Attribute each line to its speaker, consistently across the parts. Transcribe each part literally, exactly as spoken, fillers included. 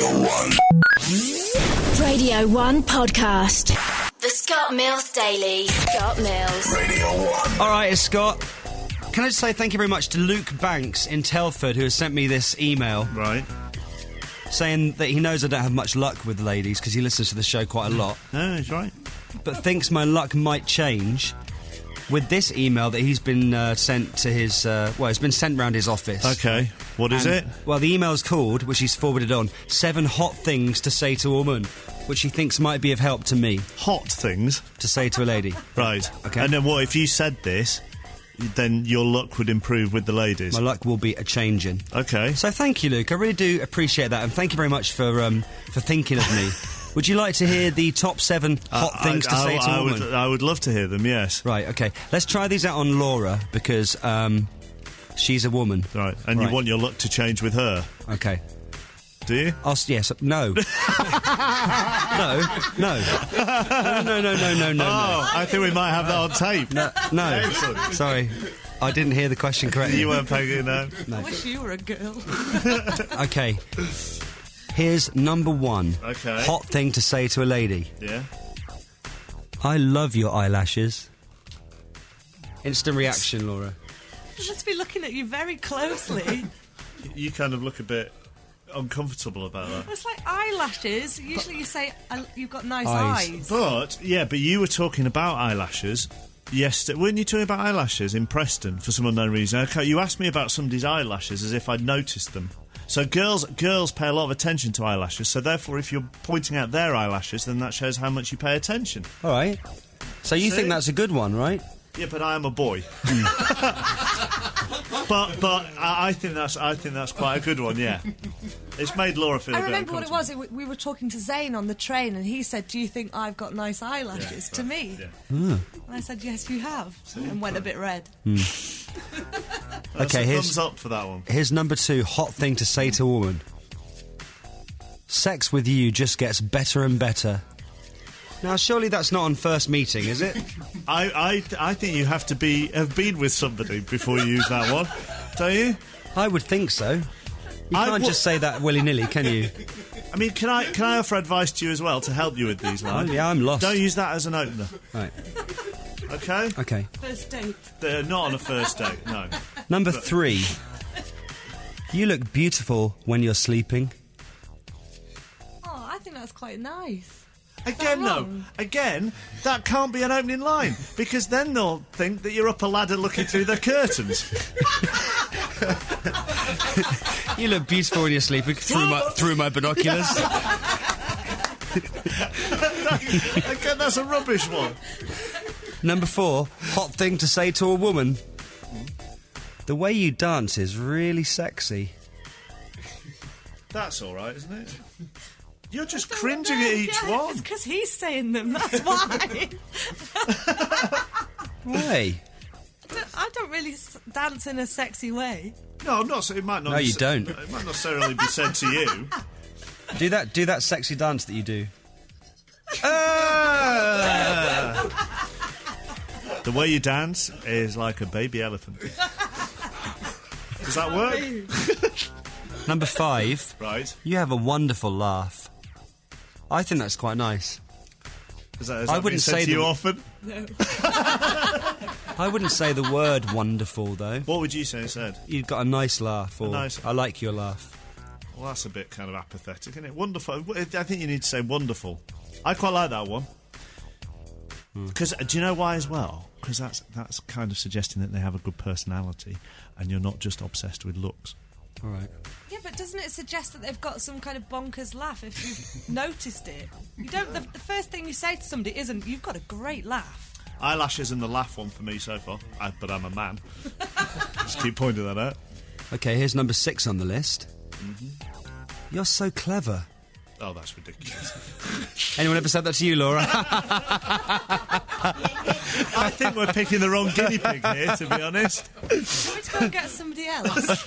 Speaker 1: Radio one.
Speaker 2: Radio one podcast. The Scott Mills Daily. Scott Mills.
Speaker 1: Radio one.
Speaker 3: All right, it's Scott. Can I just say thank you very much to Luke Banks in Telford, who has sent me this email.
Speaker 4: Right.
Speaker 3: Saying that he knows I don't have much luck with ladies because he listens to the show quite a lot.
Speaker 4: No, he's right.
Speaker 3: But thinks my luck might change with this email that he's been uh, sent to his... Uh, well, it's been sent round his office.
Speaker 4: Okay. What is
Speaker 3: And,
Speaker 4: it?
Speaker 3: Well, the email's called, which he's forwarded on, Seven Hot Things to Say to a Woman, which he thinks might be of help to me.
Speaker 4: Hot things?
Speaker 3: To say to a lady.
Speaker 4: Right.
Speaker 3: Okay.
Speaker 4: And then what, if you said this, then your luck would improve with the ladies?
Speaker 3: My luck will be a-changing.
Speaker 4: Okay.
Speaker 3: So thank you, Luke. I really do appreciate that, and thank you very much for um, for thinking of me. Would you like to hear the top seven hot
Speaker 4: Uh,
Speaker 3: things
Speaker 4: I,
Speaker 3: to
Speaker 4: I,
Speaker 3: say to
Speaker 4: I
Speaker 3: a woman?
Speaker 4: would, I would love to hear them, yes.
Speaker 3: Right, okay. Let's try these out on Laura, because um, she's a woman.
Speaker 4: Right. And
Speaker 3: Right.
Speaker 4: you want your luck to change with her,
Speaker 3: Okay.
Speaker 4: do you?
Speaker 3: I'll, s- yes, no. no, no. No, no, no, no, no, no,
Speaker 4: Oh, I think we might have that on tape.
Speaker 3: no. No.
Speaker 4: Excellent.
Speaker 3: Sorry. I didn't hear the question correctly.
Speaker 4: You weren't paying it, no?
Speaker 5: I wish you were a girl.
Speaker 3: Okay. Here's number one.
Speaker 4: Okay.
Speaker 3: Hot thing to say to a lady.
Speaker 4: Yeah.
Speaker 3: I love your eyelashes. Instant reaction, Laura.
Speaker 5: I must be looking at you very closely.
Speaker 4: You kind of look a bit uncomfortable about that.
Speaker 5: It's like eyelashes. Usually you say uh, you've got nice
Speaker 3: Eyes.
Speaker 5: eyes.
Speaker 4: But, yeah, but you were talking about eyelashes yesterday. Weren't you talking about eyelashes in Preston for some unknown reason? Okay, you asked me about somebody's eyelashes as if I'd noticed them. So girls girls pay a lot of attention to eyelashes, so therefore if you're pointing out their eyelashes, then that shows how much you pay attention.
Speaker 3: All right. So you
Speaker 4: See?
Speaker 3: think that's a good one, right?
Speaker 4: Yeah, but I am a boy. but but I, I think that's I think that's quite a good one, yeah. It's made Laura feel
Speaker 5: I
Speaker 4: a bit
Speaker 5: remember what it was.
Speaker 4: uncomfortable.
Speaker 5: It, we were talking to Zayn on the train, and he said, "Do you think I've got nice eyelashes?"
Speaker 4: Yeah,
Speaker 5: to
Speaker 4: right.
Speaker 5: me,
Speaker 4: Yeah.
Speaker 5: and I said, "Yes, you have," and went a bit red.
Speaker 4: That's
Speaker 3: Okay,
Speaker 4: a
Speaker 3: here's-
Speaker 4: thumbs up for that one.
Speaker 3: Here's number two hot thing to say to a woman. Sex with you just gets better and better. Now, surely that's not on first meeting, is it?
Speaker 4: I, I I think you have to be have been with somebody before you use that one, don't you?
Speaker 3: I would think so. You
Speaker 4: I
Speaker 3: can't
Speaker 4: w-
Speaker 3: just say that willy-nilly, can you?
Speaker 4: I mean, can I can I offer advice to you as well to help you with these lines?
Speaker 3: Oh, yeah, I'm lost.
Speaker 4: Don't use that as an opener,
Speaker 3: Right,
Speaker 4: okay?
Speaker 3: okay.
Speaker 5: First date.
Speaker 4: They're not on a first date, no.
Speaker 3: Number three. You look beautiful when you're sleeping.
Speaker 5: Oh, I think that's quite nice.
Speaker 4: Again,
Speaker 5: that
Speaker 4: though,
Speaker 5: wrong?
Speaker 4: again, that can't be an opening line because then they'll think that you're up a ladder looking through the curtains.
Speaker 3: You look beautiful when you're sleeping through my through my binoculars.
Speaker 4: Again, that's a rubbish one.
Speaker 3: Number four. Hot thing to say to a woman. The way you dance is really sexy.
Speaker 4: That's all right, isn't it? You're just cringing at each
Speaker 5: Yeah,
Speaker 4: one.
Speaker 5: It's because he's saying them. That's why.
Speaker 3: Why?
Speaker 5: I don't really s- dance in a sexy way.
Speaker 4: No, I'm not. It might not.
Speaker 3: No, you
Speaker 4: nece-
Speaker 3: don't.
Speaker 4: It might not necessarily be said to you.
Speaker 3: Do that. Do that sexy dance that you do.
Speaker 4: Ah! The way you dance is like a baby elephant. Does that work?
Speaker 3: Number five.
Speaker 4: Right.
Speaker 3: You have a wonderful laugh. I think that's quite nice.
Speaker 4: Is that, is
Speaker 3: I
Speaker 4: that
Speaker 3: wouldn't
Speaker 4: being said
Speaker 3: say
Speaker 4: to you
Speaker 3: the-
Speaker 4: often.
Speaker 3: I wouldn't say the word wonderful though.
Speaker 4: What would you say instead?
Speaker 3: You've got a nice laugh, or
Speaker 4: nice-
Speaker 3: I like your laugh.
Speaker 4: Well, that's a bit kind of apathetic, isn't it? Wonderful. I think you need to say wonderful. I quite like that one. Because do you know why as well? Because that's that's kind of suggesting that they have a good personality, and you're not just obsessed with looks.
Speaker 3: All right.
Speaker 5: Yeah, but doesn't it suggest that they've got some kind of bonkers laugh if you've noticed it? You don't. The, the first thing you say to somebody isn't, "You've got a great laugh."
Speaker 4: Eyelashes and the laugh one for me so far. I, but I'm a man. Just keep pointing that out.
Speaker 3: Okay, here's number six on the list.
Speaker 4: Mm-hmm.
Speaker 3: You're so clever.
Speaker 4: Oh, that's ridiculous.
Speaker 3: Anyone ever said that to you, Laura?
Speaker 4: I think we're picking the wrong guinea pig here, to be honest.
Speaker 5: Do you want me to go and get somebody else?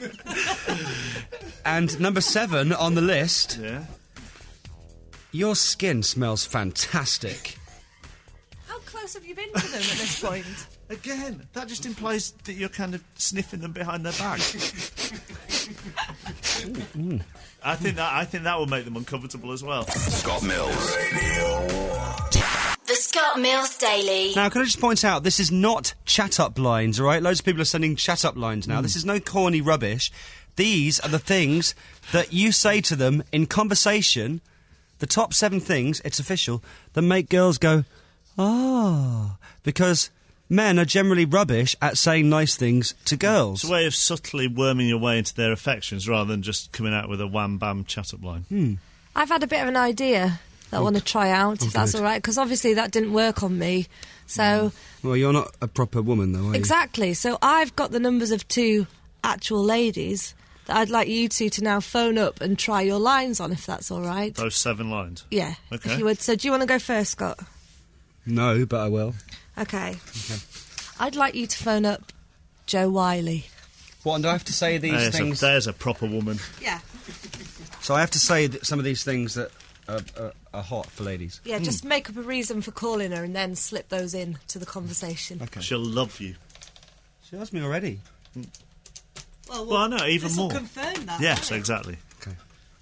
Speaker 3: And number seven on the list.
Speaker 4: Yeah.
Speaker 3: Your skin smells fantastic.
Speaker 5: How close have you been to them at this point?
Speaker 4: Again, that just implies that you're kind of sniffing them behind their back. I think that I think that will make them uncomfortable as well.
Speaker 1: Scott Mills.
Speaker 2: The Scott Mills Daily.
Speaker 3: Now, can I just point out, this is not chat-up lines, all right? Loads of people are sending chat-up lines now. Mm. This is no corny rubbish. These are the things that you say to them in conversation, the top seven things, it's official, that make girls go, ah, because men are generally rubbish at saying nice things to girls.
Speaker 4: It's a way of subtly worming your way into their affections rather than just coming out with a wham-bam chat-up line.
Speaker 3: Hmm.
Speaker 5: I've had a bit of an idea that I want to try out,
Speaker 3: oh,
Speaker 5: if that's
Speaker 3: good.
Speaker 5: all right, because obviously that didn't work on me. So
Speaker 3: Well, you're not a proper woman, though, are you?
Speaker 5: exactly. So I've got the numbers of two actual ladies that I'd like you two to now phone up and try your lines on, if that's all right.
Speaker 4: Those seven lines?
Speaker 5: Yeah.
Speaker 4: Okay.
Speaker 5: If you would. So do you want to go first, Scott?
Speaker 3: No, but I will.
Speaker 5: Okay. okay. I'd like you to phone up Joe Wiley.
Speaker 3: What, and do I have to say these
Speaker 4: there's
Speaker 3: things?
Speaker 4: A, there's a proper woman.
Speaker 5: Yeah.
Speaker 3: So I have to say that some of these things that are, are, are hot for ladies.
Speaker 5: Yeah, just make up a reason for calling her and then slip those in to the conversation.
Speaker 3: Okay.
Speaker 4: She'll love you.
Speaker 3: She loves me already.
Speaker 5: Well,
Speaker 4: Well, I know, even
Speaker 5: this'll
Speaker 4: more.
Speaker 5: confirm that.
Speaker 4: Yes,
Speaker 5: won't it?
Speaker 4: exactly.
Speaker 3: Okay.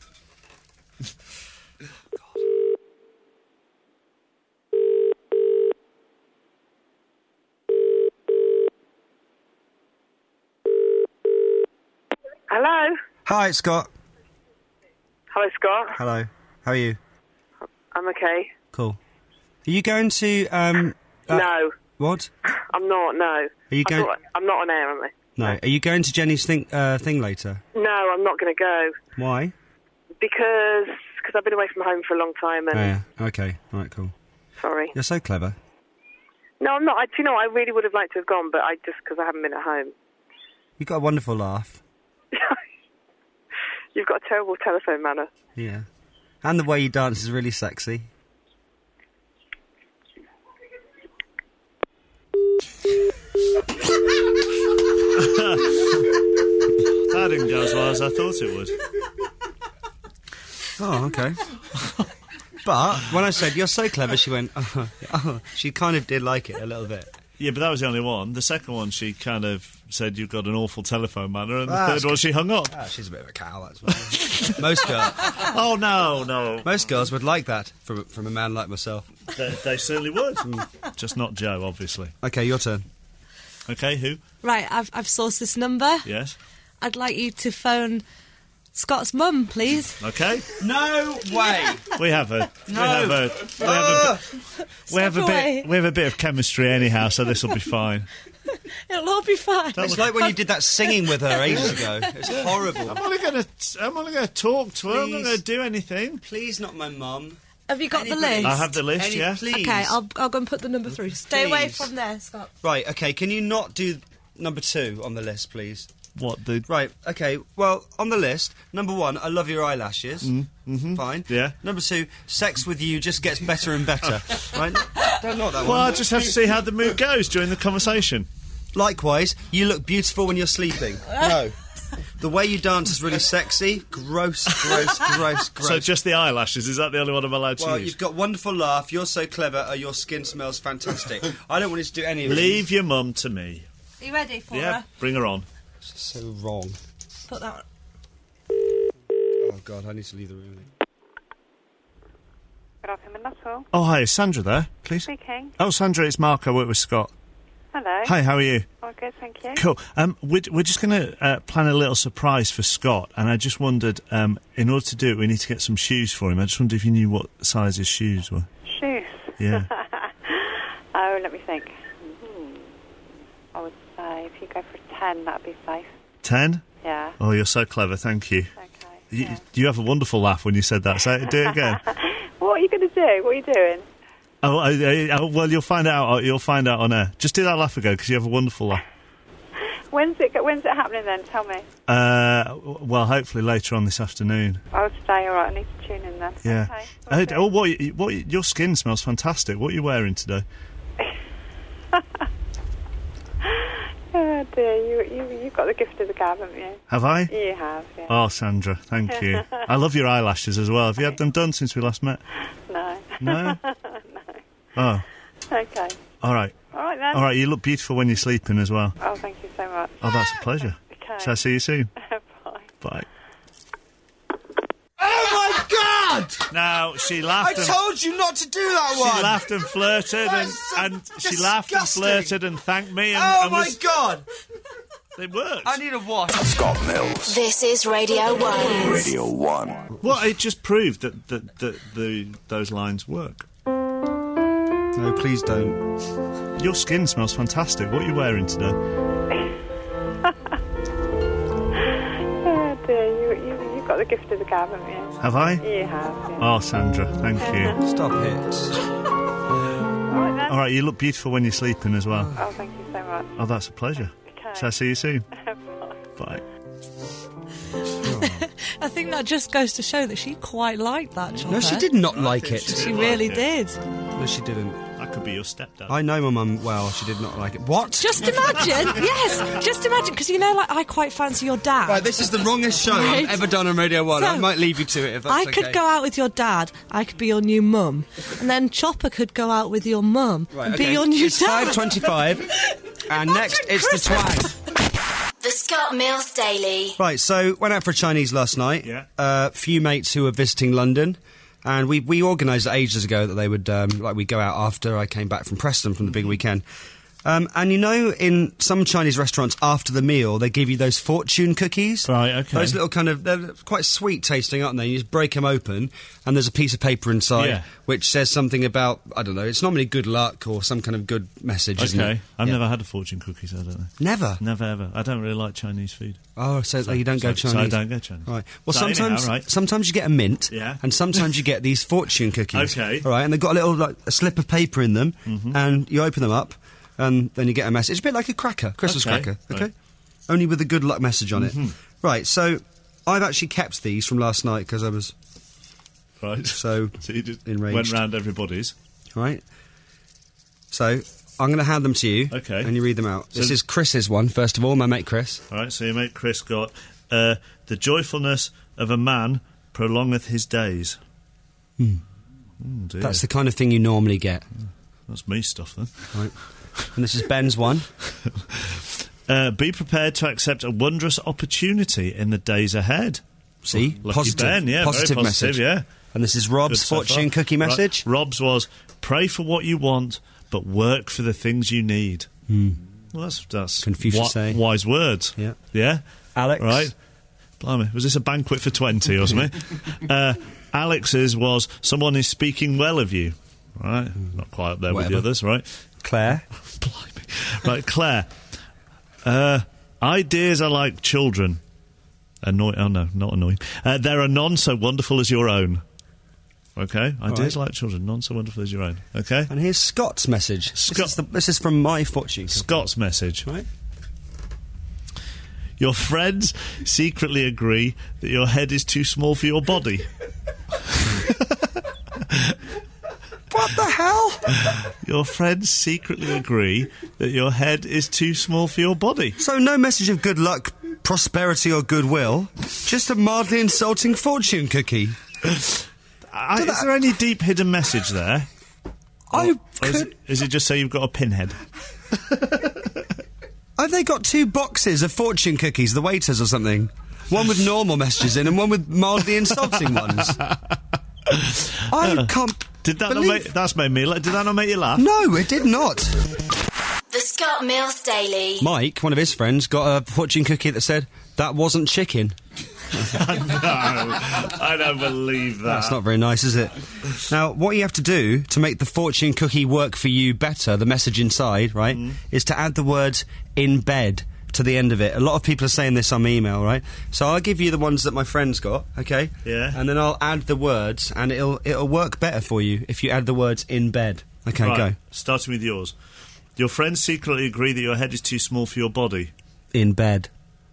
Speaker 6: Hello.
Speaker 3: Hi, it's Scott.
Speaker 6: Hello, Scott.
Speaker 3: Hello. How are you?
Speaker 6: I'm okay.
Speaker 3: Cool. Are you going to, um... uh,
Speaker 6: no,
Speaker 3: What?
Speaker 6: I'm not, no.
Speaker 3: Are you
Speaker 6: I
Speaker 3: going...
Speaker 6: thought- I'm not on air, am I?
Speaker 3: No. Are you going to Jenny's thing, uh, thing later?
Speaker 6: No, I'm not going to go.
Speaker 3: Why?
Speaker 6: Because cause I've been away from home for a long time and...
Speaker 3: Oh, yeah. Okay. All right, cool.
Speaker 6: Sorry.
Speaker 3: You're so clever.
Speaker 6: No, I'm not. I, do you know, I really would have liked to have gone, but I just... because I haven't been at home.
Speaker 3: You've got a wonderful laugh.
Speaker 6: You've got a terrible telephone manner.
Speaker 3: Yeah. And the way you dance is really sexy.
Speaker 4: That didn't go as well as I thought it would.
Speaker 3: Oh, okay. But when I said, you're so clever, she went, oh, oh. She kind of did like it a little bit.
Speaker 4: Yeah, but that was the only one. The second one, she kind of said you've got an awful telephone manner, and the
Speaker 3: Ah,
Speaker 4: third
Speaker 3: that's
Speaker 4: one,
Speaker 3: good.
Speaker 4: she hung up.
Speaker 3: Ah, she's a bit of a cow, that's why. Most girls,
Speaker 4: Oh, no, no.
Speaker 3: most girls would like that from from a man like myself.
Speaker 4: They, they certainly would. Just not Joe, obviously.
Speaker 3: Okay, your turn.
Speaker 4: Okay, who?
Speaker 5: Right, I've, I've sourced this number.
Speaker 4: Yes.
Speaker 5: I'd like you to phone Scott's mum, please.
Speaker 4: Okay.
Speaker 3: No way.
Speaker 4: We have a... We
Speaker 3: No.
Speaker 4: have a... We have a, we have a
Speaker 5: Step away.
Speaker 4: bit. We have a bit of chemistry anyhow, so this will be fine.
Speaker 5: It'll all be fine.
Speaker 3: It's like when you did that singing with her ages ago. It's horrible.
Speaker 4: I'm only going to. I'm only going to talk to her. I'm not
Speaker 3: Please.
Speaker 4: going to do anything.
Speaker 3: Please, not my mum.
Speaker 5: Have you got the
Speaker 3: Anybody.
Speaker 5: list?
Speaker 4: I have the list.
Speaker 3: Any-
Speaker 4: Yeah.
Speaker 3: Please.
Speaker 5: Okay, I'll, I'll go and put the number through. Stay away
Speaker 3: Please.
Speaker 5: from there, Scott.
Speaker 3: Right, okay, can you not do number two on the list, please?
Speaker 4: What the?
Speaker 3: Right, okay, well, on the list, number one, I love your eyelashes. Mm, mm-hmm. Fine.
Speaker 4: Yeah.
Speaker 3: Number two, sex with you just gets better and better. Right? Don't know that
Speaker 4: Well,
Speaker 3: one.
Speaker 4: I just have to see how the mood goes during the conversation.
Speaker 3: Likewise, you look beautiful when you're sleeping. No. The way you dance is really sexy. Gross, gross, gross, gross.
Speaker 4: So just the eyelashes? Is that the only one I'm allowed to
Speaker 3: Well,
Speaker 4: use?
Speaker 3: you've got wonderful laugh, you're so clever, uh, your skin smells fantastic. I don't want you to do any of
Speaker 4: Leave your mum to me.
Speaker 5: Are you ready for
Speaker 4: Yeah,
Speaker 5: her?
Speaker 4: bring her on.
Speaker 3: This is so wrong.
Speaker 5: Put that on.
Speaker 3: Oh, God, I need to leave the room.
Speaker 7: Good afternoon, that's all.
Speaker 4: Oh, hi, is Sandra there, please?
Speaker 7: Speaking.
Speaker 4: Oh, Sandra, it's Mark. I work with Scott.
Speaker 7: Hello.
Speaker 4: Hi, how are you?
Speaker 7: Oh, good, thank you.
Speaker 4: Cool. Um, we're, we're just going to uh, plan a little surprise for Scott, and I just wondered, um, in order to do it, we need to get some shoes for him. I just wondered if you knew what size his shoes were.
Speaker 7: Shoes.
Speaker 4: Yeah.
Speaker 7: Oh, let me think. Hmm. I would say if you go for a ten, that'd be safe.
Speaker 4: Ten?
Speaker 7: Yeah.
Speaker 4: Oh, you're so clever. Thank you.
Speaker 7: Okay.
Speaker 4: You,
Speaker 7: yeah.
Speaker 4: you have a wonderful laugh when you said that. Say, do it again.
Speaker 7: What are you going to do? What are you doing?
Speaker 4: Oh, I, I, I, well, you'll find out. You'll find out on air. Just do that laugh again because you have a wonderful laugh.
Speaker 7: When's it? When's it happening then? Tell me.
Speaker 4: Uh, w- well, hopefully later on this afternoon.
Speaker 7: I'll stay. All right. I need to tune in then.
Speaker 4: Yeah.
Speaker 7: Okay.
Speaker 4: Uh,
Speaker 7: will do.
Speaker 4: oh, what, you- what? Your skin smells fantastic. What are you wearing today?
Speaker 7: Oh dear, you you you've got the gift of the gab, haven't you?
Speaker 4: Have I?
Speaker 7: You have. Yeah.
Speaker 4: Oh, Sandra, thank you. I love your eyelashes as well. Have you had them done since we last met?
Speaker 7: No.
Speaker 4: No.
Speaker 7: no.
Speaker 4: Oh,
Speaker 7: Okay.
Speaker 4: all right.
Speaker 7: All right then.
Speaker 4: All right. You look beautiful when you're sleeping as well.
Speaker 7: Oh, thank you so much.
Speaker 4: Oh, that's a pleasure.
Speaker 7: Okay.
Speaker 4: Shall I see you soon?
Speaker 7: Bye.
Speaker 4: Bye.
Speaker 3: God!
Speaker 4: Now, she
Speaker 3: I
Speaker 4: laughed and...
Speaker 3: told you not to do that
Speaker 4: She
Speaker 3: one!
Speaker 4: laughed and flirted, and,
Speaker 3: That's so
Speaker 4: and she laughed and
Speaker 3: disgusting.
Speaker 4: flirted and thanked me, and,
Speaker 3: Oh
Speaker 4: and
Speaker 3: my
Speaker 4: was,
Speaker 3: God!
Speaker 4: it worked.
Speaker 3: I need a wash.
Speaker 1: Scott Mills.
Speaker 2: This is Radio one.
Speaker 1: Radio one.
Speaker 4: Well, it just proved that, that, that the those lines work.
Speaker 3: No, please don't.
Speaker 4: Your skin smells fantastic. What are you wearing today?
Speaker 7: Oh dear, you, you, you've got the gift of the gab, haven't you?
Speaker 4: Have I?
Speaker 7: You have, yeah.
Speaker 4: Oh, Sandra, thank you.
Speaker 3: Stop it.
Speaker 7: All right then.
Speaker 4: All right, you look beautiful when you're sleeping as well.
Speaker 7: Oh, thank you so much.
Speaker 4: Oh, that's a pleasure.
Speaker 7: Okay.
Speaker 4: Shall I see you soon? Bye.
Speaker 5: I think that just goes to show that she quite liked that chocolate.
Speaker 3: No, she did not like it.
Speaker 5: She really did.
Speaker 3: No, she didn't.
Speaker 4: I could be your stepdad.
Speaker 3: I know my mum well. She did not like it. What?
Speaker 5: Just imagine, yes, just imagine, because you know, like, I quite fancy your dad.
Speaker 3: Right, this is the wrongest show
Speaker 5: Right.
Speaker 3: I've ever done on Radio one.
Speaker 5: So,
Speaker 3: I might leave you to it if that's
Speaker 5: I
Speaker 3: okay.
Speaker 5: could go out with your dad, I could be your new mum, and then Chopper could go out with your mum
Speaker 3: Right,
Speaker 5: and
Speaker 3: okay.
Speaker 5: be your new
Speaker 3: It's
Speaker 5: dad.
Speaker 3: five twenty-five, and next it's the twang.
Speaker 2: The Scott Mills Daily.
Speaker 3: Right, so went out for a Chinese last night.
Speaker 4: Yeah.
Speaker 3: A uh, few mates who were visiting London, and we we organised it ages ago that they would um, like we go out after I came back from Preston from the big weekend. Um, and you know, in some Chinese restaurants, after the meal, they give you those fortune cookies.
Speaker 4: Right, okay.
Speaker 3: Those little kind of, they're quite sweet tasting, aren't they? You just break them open, and there's a piece of paper inside
Speaker 4: Yeah.
Speaker 3: which says something about, I don't know, it's normally good luck or some kind of good message, isn't
Speaker 4: Okay.
Speaker 3: it?
Speaker 4: I've
Speaker 3: Yeah.
Speaker 4: never had a fortune cookie, so I don't know.
Speaker 3: Never?
Speaker 4: Never ever. I don't really like Chinese food.
Speaker 3: Oh, so,
Speaker 4: So-
Speaker 3: you don't go
Speaker 4: so-
Speaker 3: Chinese?
Speaker 4: so I don't go Chinese.
Speaker 3: Right. Well,
Speaker 4: So anyhow,
Speaker 3: sometimes
Speaker 4: right.
Speaker 3: sometimes you get a mint,
Speaker 4: Yeah.
Speaker 3: and sometimes you get these fortune cookies.
Speaker 4: Okay.
Speaker 3: All right, and they've got a little like a slip of paper in them,
Speaker 4: Mm-hmm.
Speaker 3: and you open them up, and then you get a message. A bit like a cracker, Christmas
Speaker 4: Okay,
Speaker 3: cracker. Okay.
Speaker 4: right.
Speaker 3: Only with a good luck message on
Speaker 4: Mhm.
Speaker 3: it. Right. So I've actually kept these from last night because I was
Speaker 4: Right.
Speaker 3: so
Speaker 4: So you just
Speaker 3: enraged.
Speaker 4: went round everybody's.
Speaker 3: right. So I'm going to hand them to you.
Speaker 4: Okay.
Speaker 3: And you read them out.
Speaker 4: So-
Speaker 3: This is Chris's one, first of all. My mate Chris.
Speaker 4: All right, so your mate Chris got uh, the joyfulness of a man prolongeth his days.
Speaker 3: Hmm.
Speaker 4: Mm, dear.
Speaker 3: That's the kind of thing you normally get.
Speaker 4: That's me stuff then.
Speaker 3: Right. And this is Ben's one.
Speaker 4: Uh, be prepared to accept a wondrous opportunity in the days ahead.
Speaker 3: See?
Speaker 4: Lucky
Speaker 3: positive.
Speaker 4: Ben, yeah,
Speaker 3: positive,
Speaker 4: very positive,
Speaker 3: message.
Speaker 4: yeah.
Speaker 3: And this is Rob's
Speaker 4: Good so
Speaker 3: fortune
Speaker 4: far.
Speaker 3: cookie
Speaker 4: Right,
Speaker 3: message.
Speaker 4: Rob's was pray for what you want, but work for the things you need. Well, that's that's
Speaker 3: Confucius
Speaker 4: wi-
Speaker 3: saying.
Speaker 4: wise words.
Speaker 3: Yeah.
Speaker 4: yeah.
Speaker 3: Alex.
Speaker 4: Right. Blimey, was this a banquet for twenty or something? uh, Alex's was someone is speaking well of you. Right, not quite up there with
Speaker 3: Whatever.
Speaker 4: the others. Right.
Speaker 3: Claire.
Speaker 4: Blimey. Right, Claire. Uh, ideas are like children. Annoy- oh no, not annoying. Uh, there are none so wonderful as your own. Okay, ideas
Speaker 3: right.
Speaker 4: like children, none so wonderful as your own. Okay,
Speaker 3: And here's Scott's message.
Speaker 4: Scott-
Speaker 3: This, is the, this is from my fortune.
Speaker 4: Scott's message.
Speaker 3: Right?
Speaker 4: Your friends secretly agree that your head is too small for your body.
Speaker 3: What the hell?
Speaker 4: Your friends secretly agree that your head is too small for your body.
Speaker 3: So no message of good luck, prosperity or goodwill. Just a mildly insulting fortune cookie.
Speaker 4: I, is there any deep hidden message there?
Speaker 3: I
Speaker 4: Or is,
Speaker 3: could...
Speaker 4: it, is it just say you've got a pinhead?
Speaker 3: Have they got two boxes of fortune cookies, the waiters or something? One with normal messages in and one with mildly insulting ones. I can't
Speaker 4: Did that not
Speaker 3: believe...
Speaker 4: make, that's made me la- did that not make you laugh?
Speaker 3: No, it did not.
Speaker 2: The Scott Mills Daily.
Speaker 3: Mike, one of his friends, got a fortune cookie that said, that wasn't chicken.
Speaker 4: No, I don't believe that.
Speaker 3: That's not very nice, is it? Now, what you have to do to make the fortune cookie work for you better, the message inside, right,
Speaker 4: Mm.
Speaker 3: is to add the word in bed to the end of it. A lot of people are saying this on my email, right? So I'll give you the ones that my friends got, okay?
Speaker 4: Yeah.
Speaker 3: And then I'll add the words, and it'll it'll work better for you if you add the words in bed. Okay,
Speaker 4: Right,
Speaker 3: go.
Speaker 4: starting with yours. Your friends secretly agree that your head is too small for your body.
Speaker 3: In bed.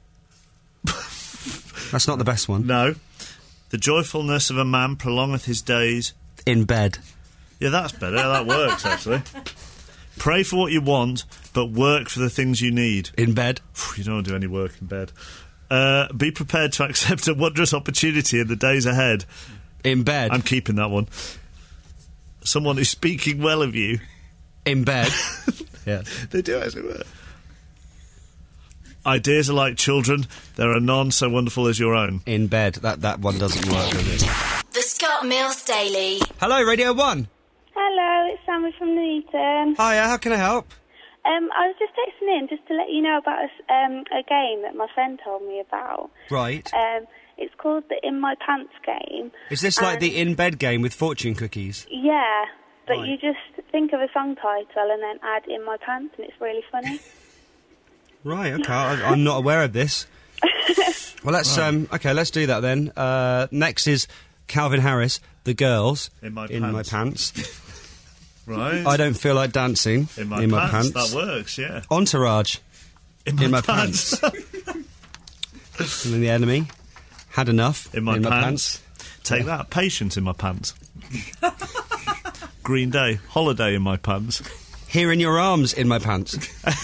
Speaker 3: That's not the best one.
Speaker 4: No. The joyfulness of a man prolongeth his days.
Speaker 3: In bed.
Speaker 4: Yeah, that's better. That works, actually. Pray for what you want, but work for the things you need.
Speaker 3: In bed.
Speaker 4: You don't want to do any work in bed. Uh, be prepared to accept a wondrous opportunity in the days ahead.
Speaker 3: In bed.
Speaker 4: I'm keeping that one. Someone who's speaking well of you.
Speaker 3: In bed. Yeah.
Speaker 4: They do actually work. Ideas are like children. There are none so wonderful as your own.
Speaker 3: In bed. That that one doesn't work, does it?
Speaker 2: The Scott Scott Mills Daily.
Speaker 3: Hello, Radio one.
Speaker 1: Hello, it's Sammy from Newton.
Speaker 3: Hiya, how can I help?
Speaker 1: Um, I was just texting in just to let you know about a, s- um, a game that my friend told me about.
Speaker 3: Right.
Speaker 1: Um, it's called the In My Pants game.
Speaker 3: Is this like
Speaker 1: and-
Speaker 3: the in-bed game with fortune cookies?
Speaker 1: Yeah, but
Speaker 3: Right.
Speaker 1: you just think of a song title and then add In My Pants, and it's really funny.
Speaker 3: Right, okay, I, I'm not aware of this. Well, let's, um, okay, let's do that then. Uh, next is Calvin Harris, The Girls.
Speaker 4: In My
Speaker 3: In my
Speaker 4: Pants.
Speaker 3: pants.
Speaker 4: Right.
Speaker 3: I don't feel like dancing.
Speaker 4: In my, pants. That works, yeah.
Speaker 3: Entourage.
Speaker 4: In my,
Speaker 3: In my
Speaker 4: pants.
Speaker 3: And then The Enemy. Had Enough.
Speaker 4: In my pants. Take that. Patient in my pants. Green Day. Holiday in my pants.
Speaker 3: Here in Your Arms in my pants.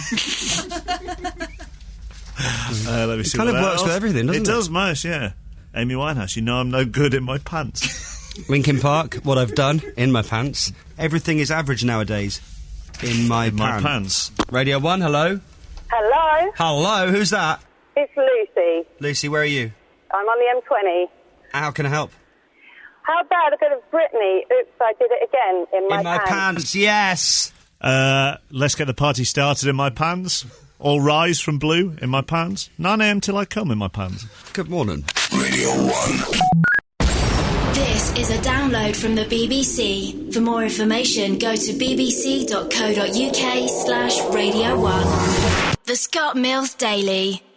Speaker 4: Uh, let me see
Speaker 3: kind
Speaker 4: what
Speaker 3: of works
Speaker 4: else.
Speaker 3: with everything, doesn't
Speaker 4: It
Speaker 3: it?
Speaker 4: does most, yeah. Amy Winehouse, you know I'm no good in my pants.
Speaker 3: Linkin Park, What I've Done, In My Pants. Everything is average nowadays. In my
Speaker 4: In my
Speaker 3: pants.
Speaker 4: pants.
Speaker 3: Radio one, hello.
Speaker 6: Hello,
Speaker 3: Hello, who's that?
Speaker 6: it's Lucy.
Speaker 3: Lucy, where are you?
Speaker 6: I'm on the M twenty.
Speaker 3: How can I help?
Speaker 6: How about a bit of Britney? Oops, I did it again in my,
Speaker 3: in my
Speaker 6: pants.
Speaker 3: pants, yes.
Speaker 4: Uh, let's get the party started in my pants. All rise from Blue in my pants. nine a.m. till I come in my pants.
Speaker 3: Good morning.
Speaker 8: Radio one.
Speaker 2: This is a download from the B B C. For more information, go to bbc.co.uk slash Radio one. The Scott Mills Daily.